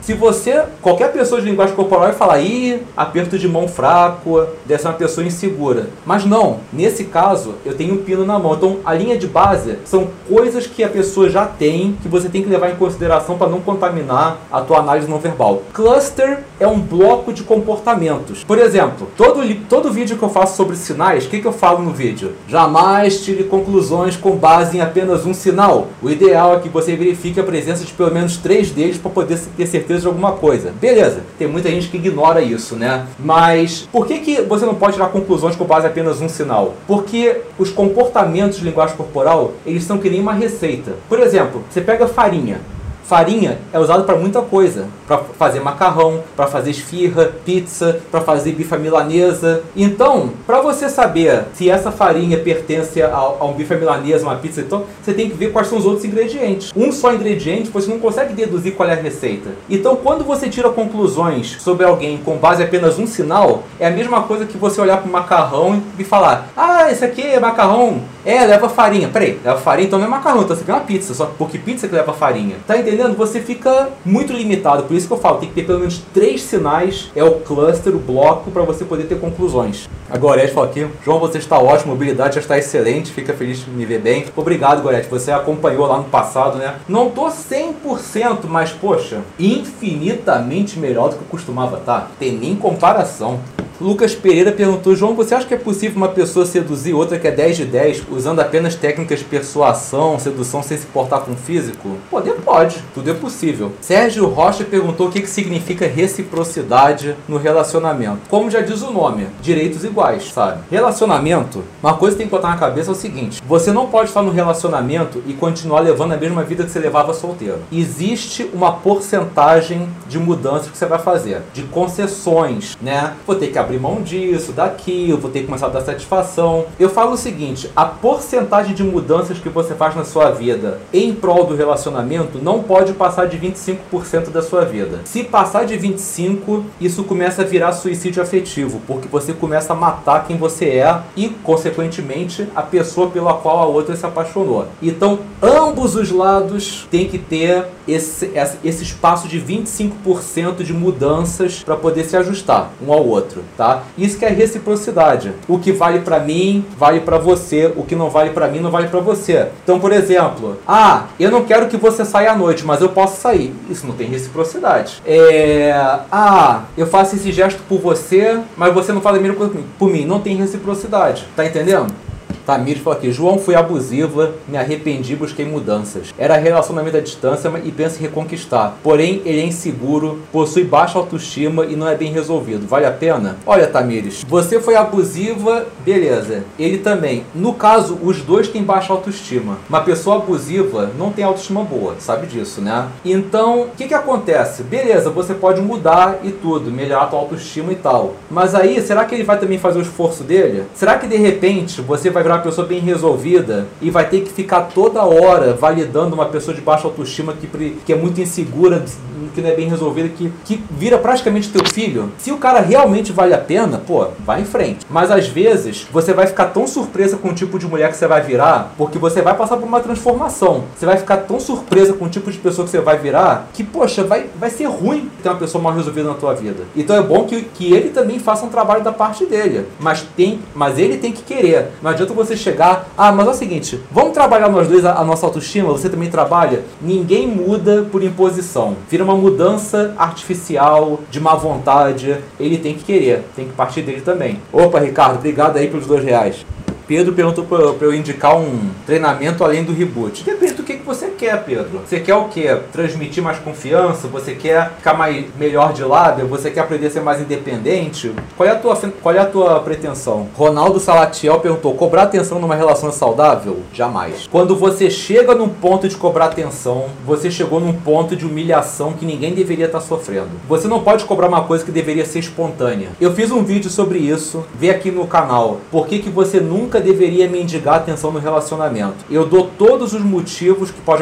Se você, qualquer pessoa de linguagem corporal vai falar, ih, aperto de mão fraco, deve ser uma pessoa insegura. Mas não, nesse caso, eu tenho um pino na mão. Então, a linha de base são coisas que a pessoa já tem, que você tem que levar em consideração para não contaminar a tua análise não verbal. Cluster é um bloco de comportamentos. Por exemplo, todo, todo vídeo que eu faço sobre sinais, o que, que eu falo no vídeo? Jamais tire conclusões com base em apenas um sinal. O ideal é que você verifique a presença de pelo menos três deles para poder ter certeza de alguma coisa. Beleza, tem muita gente que ignora isso, né? Mas por que, que você não pode tirar conclusões com base em apenas um sinal? Porque os comportamentos de linguagem corporal, eles são que nem uma receita. Por exemplo, você pega farinha. Farinha é usada para muita coisa, para fazer macarrão, para fazer esfirra, pizza, para fazer bife à milanesa. Então, para você saber se essa farinha pertence a, a um bife à milanesa, uma pizza, então você tem que ver quais são os outros ingredientes. Um só ingrediente, você não consegue deduzir qual é a receita. Então, quando você tira conclusões sobre alguém com base em apenas um sinal, é a mesma coisa que você olhar para o macarrão e falar: ah, esse aqui é macarrão, é, leva farinha. Peraí, leva farinha, então não é macarrão, então isso aqui é uma pizza, só porque pizza que leva farinha. Tá entendendo? Você fica muito limitado. Por isso que eu falo, tem que ter pelo menos três sinais, é o cluster, o bloco, para você poder ter conclusões. A Gorete fala aqui: João, você está ótimo, mobilidade já está excelente, fica feliz de me ver bem. Obrigado, Gorete, você acompanhou lá no passado, né? Não tô cem por cento, mas poxa, infinitamente melhor do que eu costumava estar. Tem nem comparação. Lucas Pereira perguntou: João, você acha que é possível uma pessoa seduzir outra que é dez de dez usando apenas técnicas de persuasão, sedução sem se portar com o físico? Poder pode, tudo é possível. Sérgio Rocha perguntou o que, que significa reciprocidade no relacionamento. Como já diz o nome, direitos iguais, sabe? Relacionamento, uma coisa que tem que botar na cabeça é o seguinte: você não pode estar no relacionamento e continuar levando a mesma vida que você levava solteiro. Existe uma porcentagem de mudanças que você vai fazer, de concessões, né? Vou ter que abrir mão disso, daquilo, vou ter que começar a dar satisfação. Eu falo o seguinte: a porcentagem de mudanças que você faz na sua vida em prol do relacionamento não pode passar de vinte e cinco por cento da sua vida. Se passar de vinte e cinco por cento, isso começa a virar suicídio afetivo, porque você começa a matar quem você é e, consequentemente, a pessoa pela qual a outra se apaixonou. Então, ambos os lados têm que ter esse, esse espaço de vinte e cinco por cento de mudanças para poder se ajustar um ao outro. Tá? Isso que é reciprocidade. O que vale pra mim, vale pra você. O que não vale pra mim, não vale pra você. Então, por exemplo, ah, eu não quero que você saia à noite, mas eu posso sair. Isso não tem reciprocidade. É, ah, eu faço esse gesto por você, mas você não faz a mesma coisa por mim. Não tem reciprocidade. Tá entendendo? Tamires falou aqui: João, fui abusiva, me arrependi, busquei mudanças. Era relacionamento à distância e penso em reconquistar. Porém, ele é inseguro, possui baixa autoestima e não é bem resolvido. Vale a pena? Olha, Tamires, você foi abusiva, beleza. Ele também. No caso, os dois têm baixa autoestima. Uma pessoa abusiva não tem autoestima boa, sabe disso, né? Então, o que que acontece? Beleza, você pode mudar e tudo, melhorar a tua autoestima e tal. Mas aí, será que ele vai também fazer o esforço dele? Será que de repente você vai virar uma pessoa bem resolvida e vai ter que ficar toda hora validando uma pessoa de baixa autoestima que, que é muito insegura, que não é bem resolvida, que, que vira praticamente teu filho? Se o cara realmente vale a pena, pô, vai em frente. Mas às vezes você vai ficar tão surpresa com o tipo de mulher que você vai virar, porque você vai passar por uma transformação. Você vai ficar tão surpresa com o tipo de pessoa que você vai virar, que, poxa, vai, vai ser ruim ter uma pessoa mal resolvida na tua vida. Então é bom que, que ele também faça um trabalho da parte dele. Mas, tem, mas ele tem que querer. Não adianta você chegar: ah, mas é o seguinte, vamos trabalhar nós dois a, a nossa autoestima, você também trabalha. Ninguém muda por imposição. Vira uma mudança artificial, de má vontade. Ele tem que querer, tem que partir dele também. Opa, Ricardo, obrigado aí pelos dois reais. Pedro perguntou para eu indicar um treinamento além do reboot. Depende do que, que você quer, Pedro. Você quer o quê? Transmitir mais confiança? Você quer ficar mais, melhor de lábia? Você quer aprender a ser mais independente? Qual é a tua, qual é a tua pretensão? Ronaldo Salatiel perguntou: cobrar atenção numa relação saudável? Jamais. Quando você chega num ponto de cobrar atenção, você chegou num ponto de humilhação que ninguém deveria estar sofrendo. Você não pode cobrar uma coisa que deveria ser espontânea. Eu fiz um vídeo sobre isso, vê aqui no canal. Por que que você nunca deveria mendigar atenção no relacionamento? Eu dou todos os motivos que pode,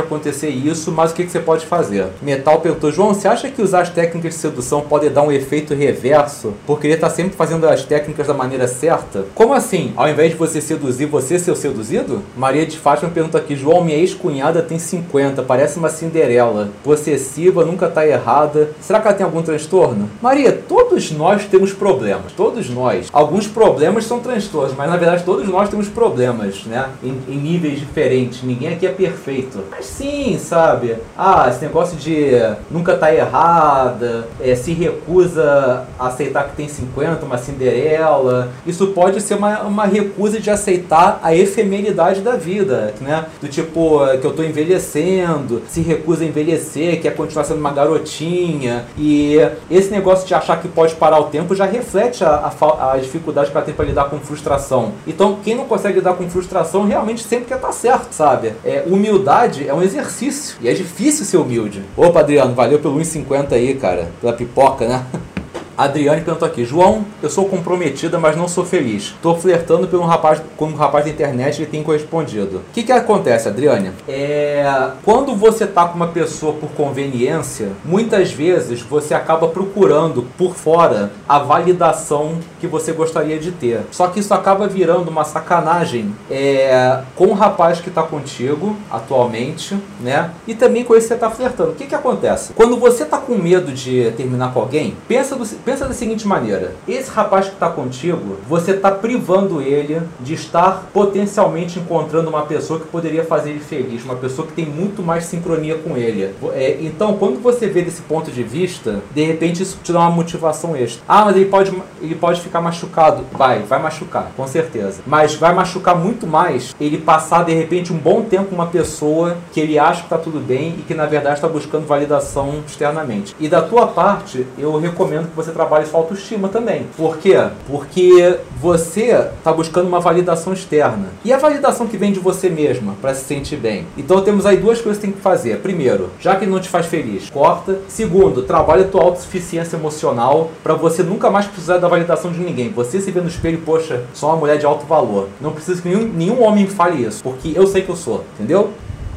acontecer isso, mas o que, que você pode fazer? Metal perguntou, João, você acha que usar as técnicas de sedução pode dar um efeito reverso por querer estar sempre fazendo as técnicas da maneira certa? Como assim? Ao invés de você seduzir, você ser o seduzido? Maria de Fátima pergunta aqui, João, minha ex-cunhada tem cinquenta, parece uma Cinderela, possessiva, nunca tá errada. Será que ela tem algum transtorno? Maria, todos nós temos problemas, todos nós. Alguns problemas são transtornos, mas na verdade todos nós temos problemas, né? Em, em níveis diferentes, ninguém aqui é perfeito. Mas sim, sabe? Ah, esse negócio de nunca tá errada, é, se recusa a aceitar que tem cinquenta, uma Cinderela. Isso pode ser uma, uma recusa de aceitar a efemeridade da vida, né? Do tipo, que eu tô envelhecendo, se recusa a envelhecer, quer continuar sendo uma garotinha. E esse negócio de achar que pode parar o tempo já reflete a, a, a dificuldade que ela tem para lidar com frustração. Então, quem não consegue lidar com frustração realmente sempre quer estar certo, sabe? É, humildade é um exercício e é difícil ser humilde. Opa, Adriano, valeu pelo um e cinquenta aí, cara, pela pipoca, né? A Adriane perguntou aqui, João, eu sou comprometida, mas não sou feliz. Tô flertando por um rapaz, com um rapaz da internet e ele tem correspondido. O que que acontece, Adriane? É, quando você tá com uma pessoa por conveniência, muitas vezes você acaba procurando por fora a validação que você gostaria de ter. Só que isso acaba virando uma sacanagem é, com o rapaz que tá contigo atualmente, né? E também com esse que você tá flertando. O que que acontece? Quando você tá com medo de terminar com alguém, pensa do Pensa da seguinte maneira, esse rapaz que está contigo, você está privando ele de estar potencialmente encontrando uma pessoa que poderia fazer ele feliz, uma pessoa que tem muito mais sincronia com ele. É, então, quando você vê desse ponto de vista, de repente isso te dá uma motivação extra. Ah, mas ele pode, ele pode ficar machucado. Vai, vai machucar, com certeza. Mas vai machucar muito mais ele passar, de repente, um bom tempo com uma pessoa que ele acha que está tudo bem e que, na verdade, está buscando validação externamente. E da tua parte, eu recomendo que você trabalhe sua autoestima também. Por quê? Porque você está buscando uma validação externa. E a validação que vem de você mesma, para se sentir bem. Então temos aí duas coisas que você tem que fazer. Primeiro, já que não te faz feliz, corta. Segundo, trabalha a tua autossuficiência emocional para você nunca mais precisar da validação de ninguém. Você se vê no espelho, poxa, sou uma mulher de alto valor. Não preciso que nenhum, nenhum homem fale isso, porque eu sei que eu sou, entendeu?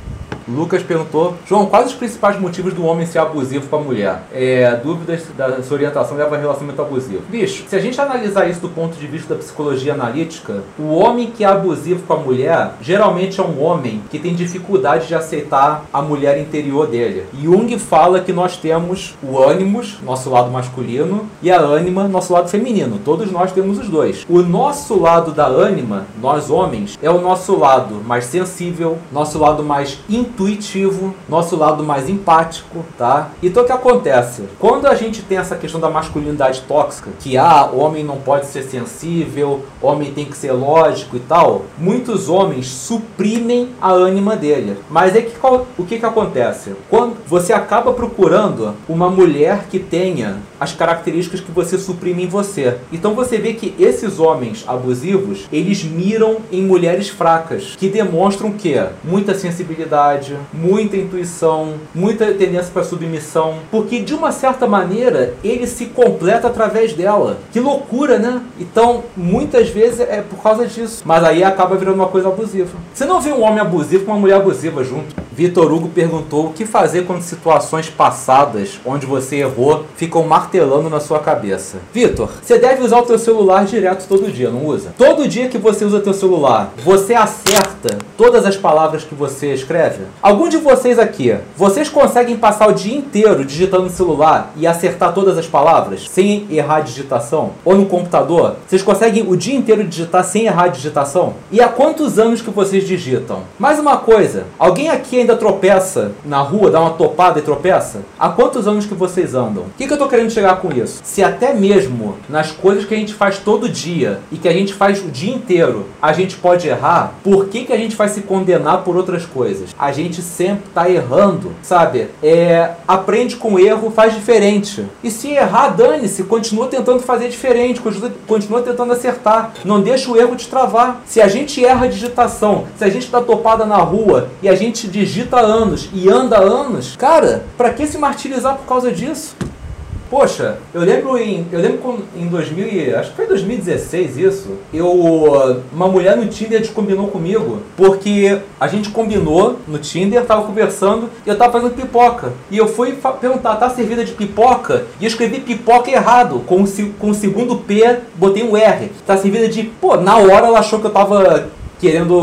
Lucas perguntou, João, quais os principais motivos do homem ser abusivo com a mulher? É, dúvidas da sua orientação leva a relacionamento abusivo. Bicho, se a gente analisar isso do ponto de vista da psicologia analítica, o homem que é abusivo com a mulher, geralmente é um homem que tem dificuldade de aceitar a mulher interior dele. Jung fala que nós temos o ânimos, nosso lado masculino, e a ânima, nosso lado feminino. Todos nós temos os dois. O nosso lado da ânima, nós homens, é o nosso lado mais sensível, nosso lado mais intuitivo, nosso lado mais empático, tá? Então o que acontece? Quando a gente tem essa questão da masculinidade tóxica, que ah, homem não pode ser sensível, homem tem que ser lógico e tal, muitos homens suprimem a ânima dele. Mas é que, o que que acontece? Quando você acaba procurando uma mulher que tenha as características que você suprime em você. Então você vê que esses homens abusivos, eles miram em mulheres fracas, que demonstram o quê? Muita sensibilidade, muita intuição, muita tendência para submissão, porque de uma certa maneira ele se completa através dela. Que loucura, né? Então, muitas vezes é por causa disso. Mas aí acaba virando uma coisa abusiva. Você não vê um homem abusivo com uma mulher abusiva junto. Vitor Hugo perguntou o que fazer quando situações passadas, onde você errou, ficam martelando na sua cabeça. Vitor, você deve usar o teu celular direto todo dia, não usa? Todo dia que você usa teu celular, você acerta todas as palavras que você escreve? Algum de vocês aqui, vocês conseguem passar o dia inteiro digitando no celular e acertar todas as palavras, sem errar a digitação? Ou no computador? Vocês conseguem o dia inteiro digitar sem errar a digitação? E há quantos anos que vocês digitam? Mais uma coisa, alguém aqui ainda tropeça na rua, dá uma topada e tropeça? Há quantos anos que vocês andam? O que, que eu tô querendo chegar com isso? Se até mesmo nas coisas que a gente faz todo dia e que a gente faz o dia inteiro, a gente pode errar, por que, que a gente vai se condenar por outras coisas? A gente sempre tá errando, sabe? É, aprende com o erro, faz diferente. E se errar, dane-se, continua tentando fazer diferente, continua, continua tentando acertar. Não deixa o erro te travar. Se a gente erra a digitação, se a gente dá topada na rua e a gente digita anos e anda anos, cara, pra que se martirizar por causa disso? Poxa, eu lembro em, eu lembro quando, em dois mil, acho que foi dois mil e dezesseis isso, eu, uma mulher no Tinder combinou comigo, porque a gente combinou no Tinder, tava conversando e eu tava fazendo pipoca. E eu fui perguntar, tá servida de pipoca? E eu escrevi pipoca errado, com o, com o segundo P, botei um R. Tá servida de... Pô, na hora ela achou que eu tava querendo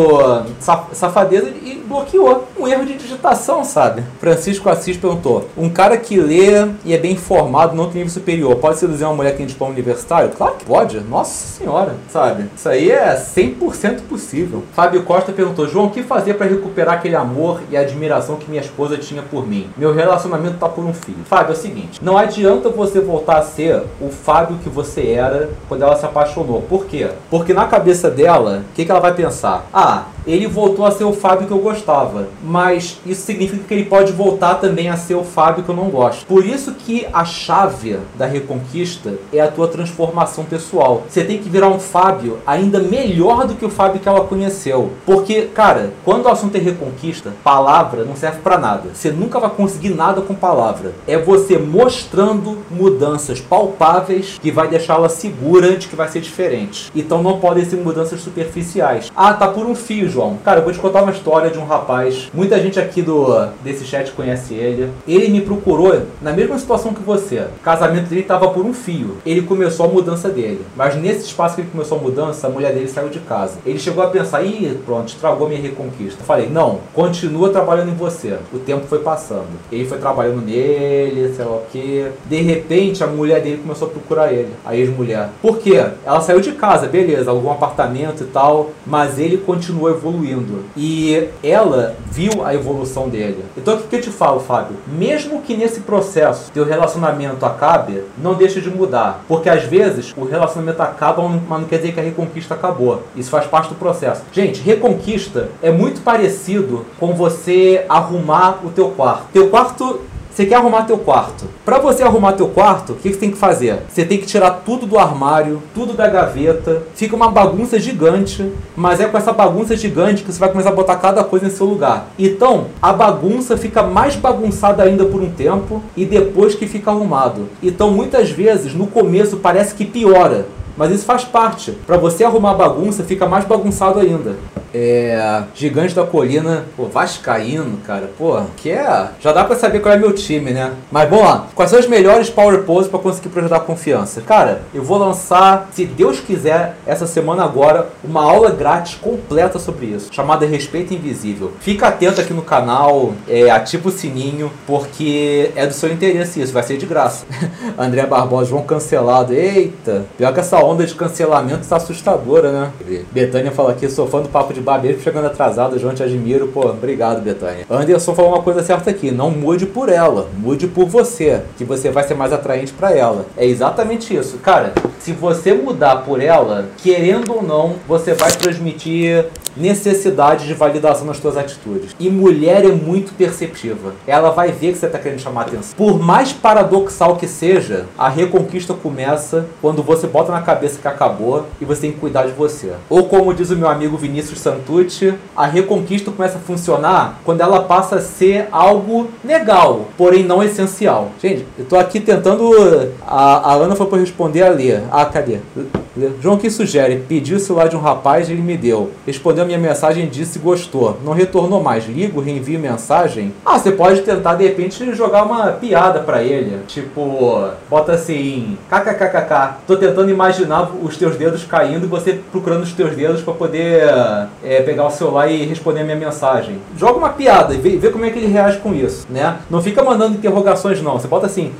safadeza e bloqueou. Um erro de digitação, sabe? Francisco Assis perguntou: um cara que lê e é bem informado, não tem nível superior, pode seduzir uma mulher que tem diploma universitário? Claro que pode. Nossa senhora, sabe? Isso aí é cem por cento possível. Fábio Costa perguntou: João, o que fazer para recuperar aquele amor e admiração que minha esposa tinha por mim? Meu relacionamento tá por um fio. Fábio, é o seguinte, não adianta você voltar a ser o Fábio que você era quando ela se apaixonou. Por quê? Porque na cabeça dela, o que, que ela vai pensar? Ah, ele voltou a ser o Fábio que eu gostava, mas isso significa que ele pode voltar também a ser o Fábio que eu não gosto. Por isso que a chave da reconquista é a tua transformação pessoal. Você tem que virar um Fábio ainda melhor do que o Fábio que ela conheceu. Porque, cara, quando o assunto é reconquista, palavra não serve pra nada. Você nunca vai conseguir nada com palavra. É você mostrando mudanças palpáveis que vai deixá-la segura de que vai ser diferente. Então não podem ser mudanças superficiais. Ah, tá por um fio, João. Cara, eu vou te contar uma história de um rapaz. Muita gente aqui do, desse chat conhece ele. Ele me procurou na mesma situação que você. O casamento dele tava por um fio. Ele começou a mudança dele. Mas nesse espaço que ele começou a mudança, a mulher dele saiu de casa. Ele chegou a pensar: ih, pronto, estragou minha reconquista. Eu falei: não, continua trabalhando em você. O tempo foi passando. Ele foi trabalhando nele, sei lá o que. De repente, a mulher dele começou a procurar ele. A ex-mulher. Por quê? Ela saiu de casa, beleza, alugou um apartamento e tal, mas ele continuou evoluindo. E ela viu a evolução dele. Então o que eu te falo, Fábio? Mesmo que nesse processo teu relacionamento acabe, não deixa de mudar. Porque às vezes o relacionamento acaba, mas não quer dizer que a reconquista acabou. Isso faz parte do processo. Gente, reconquista é muito parecido com você arrumar o teu quarto. Teu quarto... Você quer arrumar teu quarto. Para você arrumar teu quarto, o que você tem que fazer? Você tem que tirar tudo do armário, tudo da gaveta. Fica uma bagunça gigante, mas é com essa bagunça gigante que você vai começar a botar cada coisa em seu lugar. Então, a bagunça fica mais bagunçada ainda por um tempo e depois que fica arrumado. Então, muitas vezes, no começo parece que piora. Mas isso faz parte. Para você arrumar a bagunça, fica mais bagunçado ainda. É... Gigante da Colina, pô, vascaíno, cara, pô, que é... Já dá pra saber qual é meu time, né? Mas, bom, lá, quais são as melhores power poses pra conseguir projetar confiança? Cara, eu vou lançar, se Deus quiser, essa semana agora, uma aula grátis completa sobre isso, chamada Respeito Invisível. Fica atento aqui no canal, é, ativa o sininho, porque é do seu interesse isso, vai ser de graça. André Barbosa, João cancelado, eita, pior que essa onda de cancelamento tá assustadora, né? Betânia fala aqui, sou fã do Papo de Barbeiro, chegando atrasado, João, te admiro, pô, obrigado, Betânia. Anderson falou uma coisa certa aqui, não mude por ela, mude por você, que você vai ser mais atraente pra ela. É exatamente isso, cara, se você mudar por ela, querendo ou não, você vai transmitir necessidade de validação nas suas atitudes. E mulher é muito perceptiva, ela vai ver que você tá querendo chamar atenção. Por mais paradoxal que seja, a reconquista começa quando você bota na cabeça que acabou e você tem que cuidar de você. Ou como diz o meu amigo Vinícius Santucci, a reconquista começa a funcionar quando ela passa a ser algo legal, porém não essencial. Gente, eu tô aqui tentando... A, a Ana foi para responder a ler. Ah, cadê? João, que sugere? Pediu o celular de um rapaz e ele me deu. Respondeu a minha mensagem e disse gostou. Não retornou mais. Ligo, reenvio mensagem. Ah, você pode tentar, de repente, jogar uma piada pra ele. Tipo, bota assim, kkkk. Tô tentando imaginar os teus dedos caindo e você procurando os teus dedos pra poder é, pegar o celular e responder a minha mensagem. Joga uma piada e vê, vê como é que ele reage com isso, né? Não fica mandando interrogações, não. Você bota assim,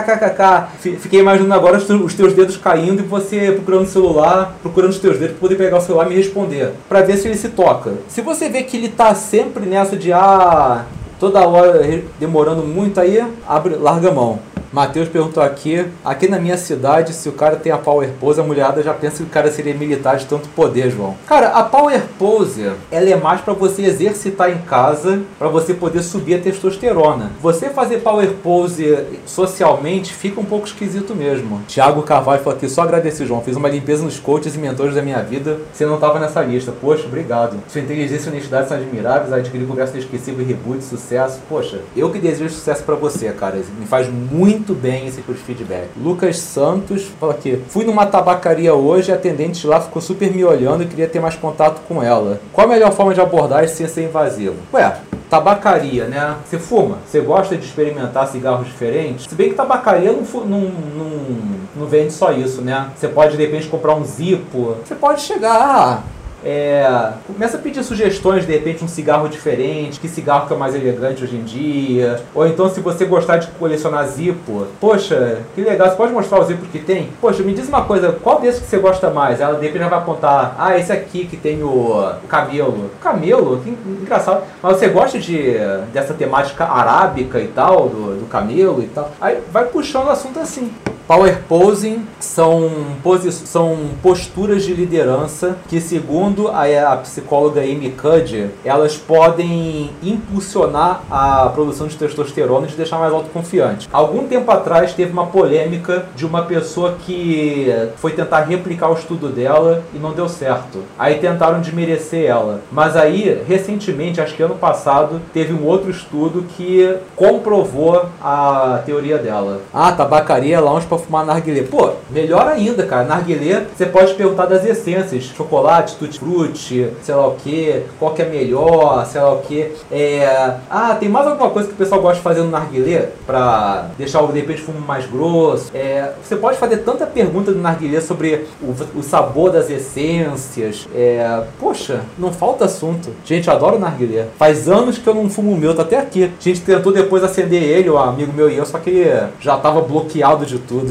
kkkk. Fiquei imaginando agora os teus dedos caindo e você procurando o celular, procurando os teus dedos pra poder pegar o celular e me responder. Pra ver se ele se toca. Se você vê que ele tá sempre nessa de, ah, toda hora demorando muito aí, abre, larga a mão. Matheus perguntou aqui, aqui na minha cidade, se o cara tem a power pose, a mulherada já pensa que o cara seria militar de tanto poder, João. Cara, a power pose, ela é mais pra você exercitar em casa, pra você poder subir a testosterona. Você fazer power pose socialmente fica um pouco esquisito mesmo. Thiago Carvalho falou aqui, só agradecer, João, fiz uma limpeza nos coaches e mentores da minha vida, você não tava nessa lista. Poxa, obrigado. Sua inteligência e honestidade são admiráveis, adquirir conversa inesquecível e reboot, sucesso. Poxa, eu que desejo sucesso pra você, cara. Me faz muito muito bem esse tipo de feedback. Lucas Santos fala aqui: fui numa tabacaria hoje, a atendente lá ficou super me olhando e queria ter mais contato com ela. Qual a melhor forma de abordar isso sem ser invasivo? Ué, tabacaria, né? Você fuma? Você gosta de experimentar cigarros diferentes? Se bem que tabacaria não, não, não, não vende só isso, né? Você pode, de repente, comprar um Zippo. Você pode chegar... É, começa a pedir sugestões, de repente um cigarro diferente, que cigarro que é mais elegante hoje em dia, ou então se você gostar de colecionar Zippo, poxa, que legal, você pode mostrar os Zippos que tem? Poxa, me diz uma coisa, qual desses que você gosta mais? Ela de repente já vai apontar, ah, esse aqui que tem o, o camelo. Camelo? Que engraçado. Mas você gosta de, dessa temática arábica e tal, do, do camelo e tal? Aí vai puxando o assunto assim. Power posing são, posi são posturas de liderança que, segundo a, a psicóloga Amy Cuddy, elas podem impulsionar a produção de testosterona e te deixar mais autoconfiante. Algum tempo atrás teve uma polêmica de uma pessoa que foi tentar replicar o estudo dela e não deu certo. Aí tentaram desmerecer ela. Mas aí, recentemente, acho que ano passado, teve um outro estudo que comprovou a teoria dela. Ah, tabacaria, lounge pra fumar narguilé. Pô, melhor ainda, cara. Narguilé, você pode perguntar das essências. Chocolate, tutti-frutti, sei lá o que, qual que é melhor, sei lá o que. É... Ah, tem mais alguma coisa que o pessoal gosta de fazer no narguilé pra deixar o, de repente, fumo mais grosso? É... Você pode fazer tanta pergunta no narguilé sobre o, o sabor das essências. É... Poxa, não falta assunto. Gente, eu adoro narguilé. Faz anos que eu não fumo o meu, tá até aqui. A gente tentou depois acender ele, o amigo meu e eu, só que já tava bloqueado de tudo.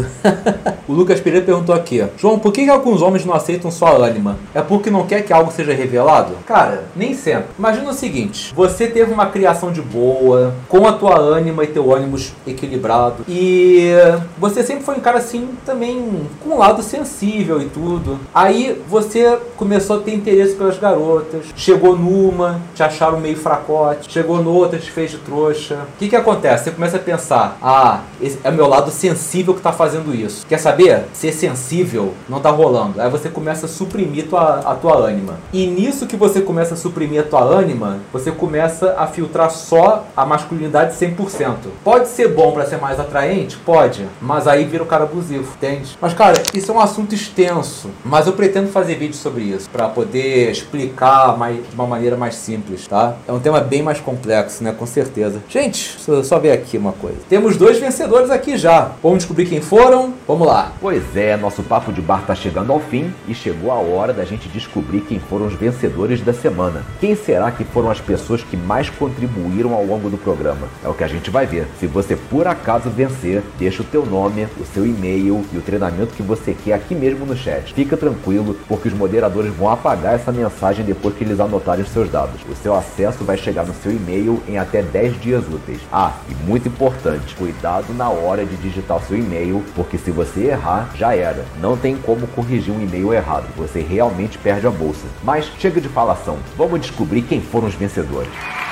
O Lucas Pereira perguntou aqui: João, por que, que alguns homens não aceitam sua ânima? É porque não quer que algo seja revelado? Cara, nem sempre. Imagina o seguinte: você teve uma criação de boa, com a tua ânima e teu ânimos equilibrado, e você sempre foi um cara assim, também com um lado sensível e tudo. Aí você começou a ter interesse pelas garotas, chegou numa, te acharam meio fracote, chegou noutra, te fez de trouxa. O que que acontece? Você começa a pensar: ah, esse é o meu lado sensível que tá fazendo isso. Quer saber? Ser sensível não tá rolando. Aí você começa a suprimir tua, a tua ânima. E nisso que você começa a suprimir a tua ânima, você começa a filtrar só a masculinidade cem por cento. Pode ser bom pra ser mais atraente? Pode. Mas aí vira o cara abusivo, entende? Mas cara, isso é um assunto extenso. Mas eu pretendo fazer vídeo sobre isso, pra poder explicar mais, de uma maneira mais simples, tá? É um tema bem mais complexo, né? Com certeza. Gente, só, só ver aqui uma coisa. Temos dois vencedores aqui já. Vamos descobrir quem foram? Vamos lá. Pois é, nosso Papo de Bar tá chegando ao fim e chegou a hora da gente descobrir quem foram os vencedores da semana. Quem será que foram as pessoas que mais contribuíram ao longo do programa? É o que a gente vai ver. Se você por acaso vencer, deixa o teu nome, o seu e-mail e o treinamento que você quer aqui mesmo no chat. Fica tranquilo, porque os moderadores vão apagar essa mensagem depois que eles anotarem os seus dados. O seu acesso vai chegar no seu e-mail em até dez dias úteis. Ah, e muito importante, cuidado na hora de digitar o seu e-mail, porque se você errar, já era. Não tem como corrigir um e-mail errado. Você realmente perde a bolsa. Mas chega de falação. Vamos descobrir quem foram os vencedores.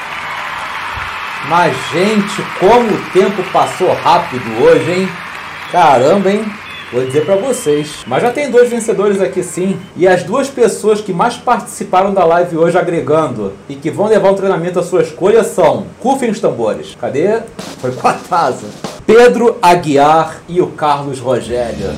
Mas, gente, como o tempo passou rápido hoje, hein? Caramba, hein? Vou dizer pra vocês. Mas já tem dois vencedores aqui sim. E as duas pessoas que mais participaram da live hoje agregando e que vão levar o treinamento à sua escolha são... Rufem os tambores. Cadê? Foi com a taça. Pedro Aguiar e o Carlos Rogério.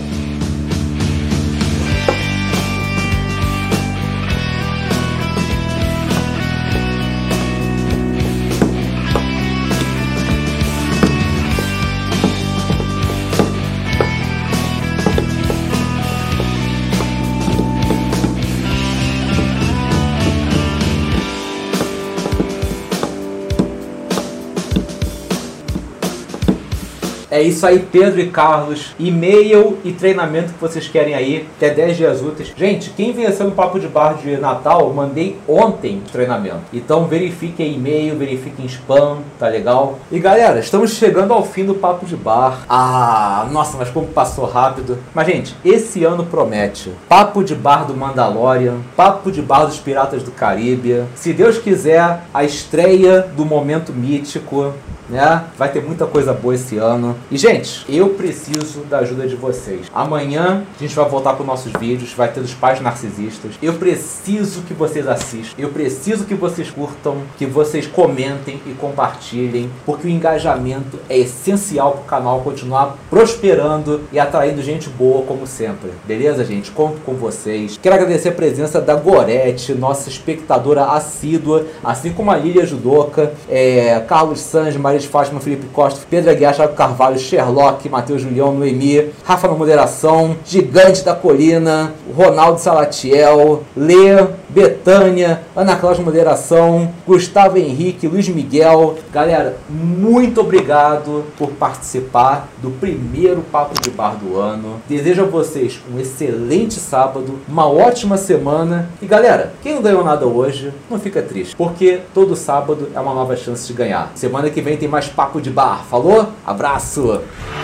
É isso aí, Pedro e Carlos. E-mail e treinamento que vocês querem aí, até dez dias úteis. Gente, quem venceu no Papo de Bar de Natal, mandei ontem o treinamento. Então verifiquem e-mail, verifiquem spam, tá legal? E galera, estamos chegando ao fim do Papo de Bar. Ah, nossa, mas como passou rápido. Mas gente, esse ano promete. Papo de Bar do Mandalorian, Papo de Bar dos Piratas do Caribe. Se Deus quiser, a estreia do Momento Mítico. né? Vai ter muita coisa boa esse ano. E, gente, eu preciso da ajuda de vocês. Amanhã a gente vai voltar para os nossos vídeos, vai ter os pais narcisistas. Eu preciso que vocês assistam, eu preciso que vocês curtam, que vocês comentem e compartilhem, porque o engajamento é essencial para o canal continuar prosperando e atraindo gente boa como sempre. Beleza, gente? Conto com vocês. Quero agradecer a presença da Gorete, nossa espectadora assídua, assim como a Lília Judoca, é, Carlos Sanz, Maria de Fátima, Felipe Costa, Pedro Aguiar, Thiago Carvalho, Sherlock, Matheus Julião, Noemi, Rafa na moderação, Gigante da Colina, Ronaldo Salatiel, Lê, Betânia, Ana Cláudia moderação, Gustavo Henrique, Luiz Miguel. Galera, muito obrigado por participar do primeiro Papo de Bar do ano. Desejo a vocês um excelente sábado, uma ótima semana. E galera, quem não ganhou nada hoje, não fica triste, porque todo sábado é uma nova chance de ganhar. Semana que vem tem mais Papo de Bar. Falou? Abraço!